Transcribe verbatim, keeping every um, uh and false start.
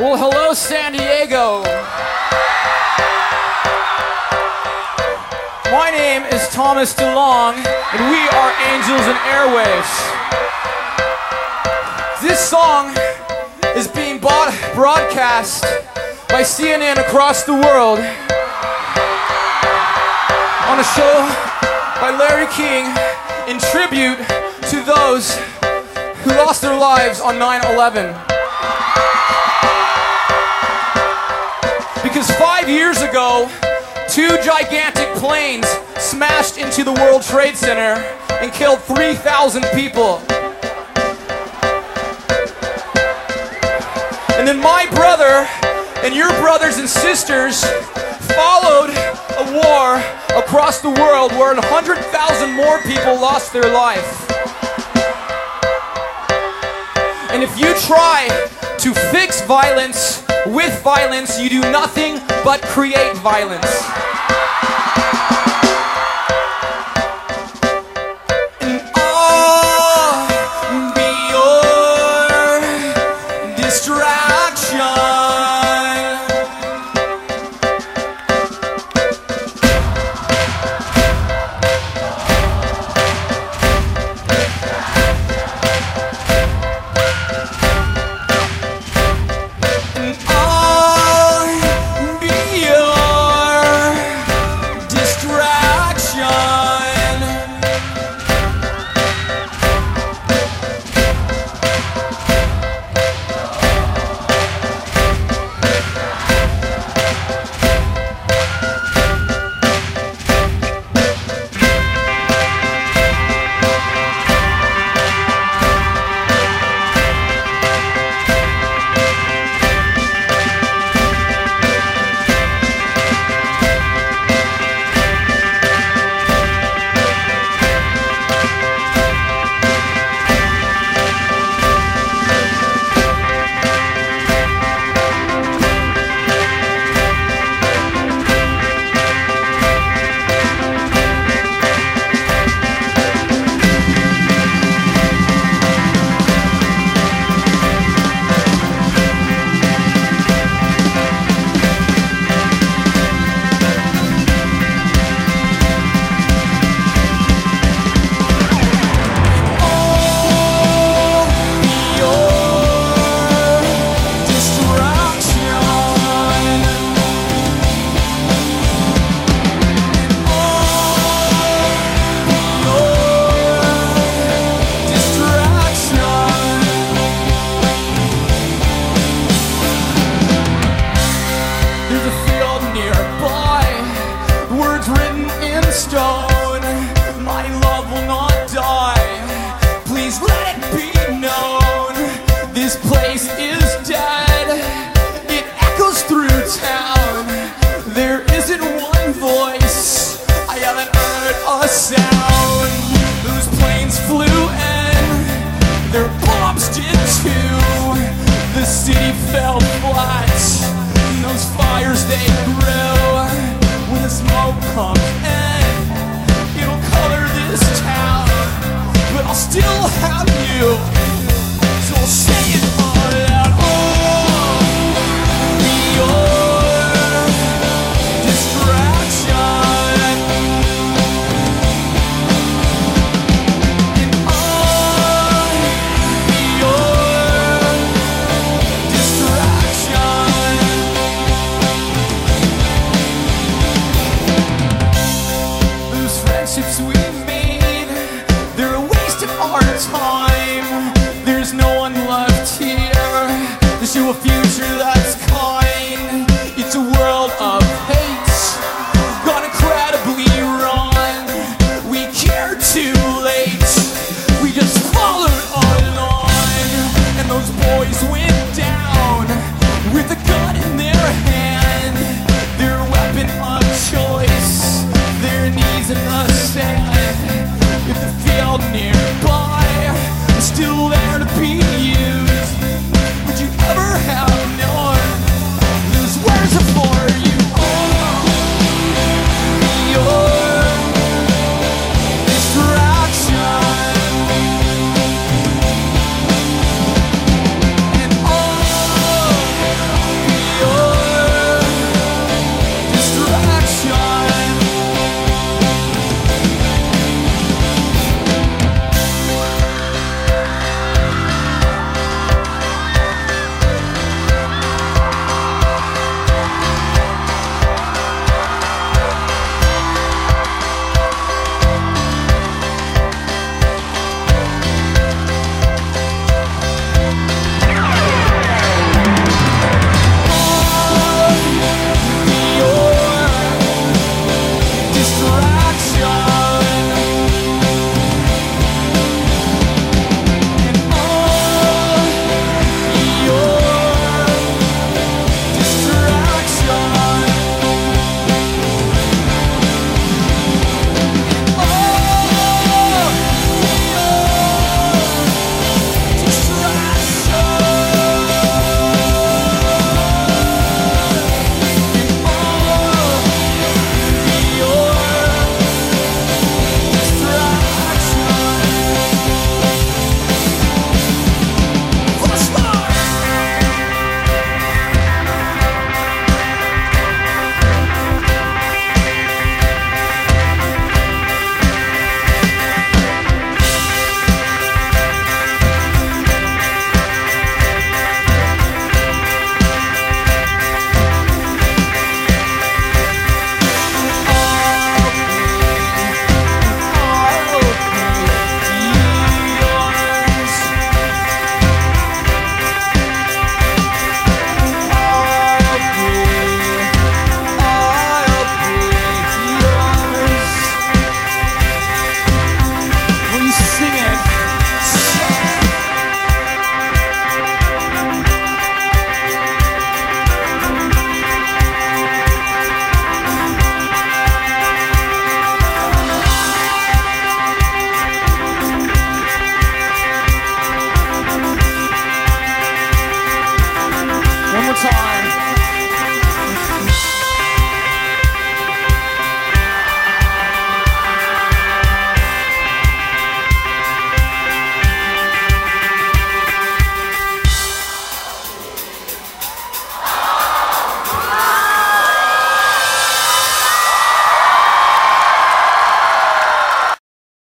Well, hello, San Diego. My name is Thomas DeLong, and we are Angels and Airwaves. This song is being bought, broadcast by C N N across the world on a show by Larry King in tribute to those who lost their lives on nine eleven. Because five years ago, two gigantic planes smashed into the World Trade Center and killed three thousand people. And then my brother and your brothers and sisters followed a war across the world where one hundred thousand more people lost their life. And if you try to fix violence with violence, you do nothing but create violence. And I'll be your distraction. Time, there's no one left here to show a future that's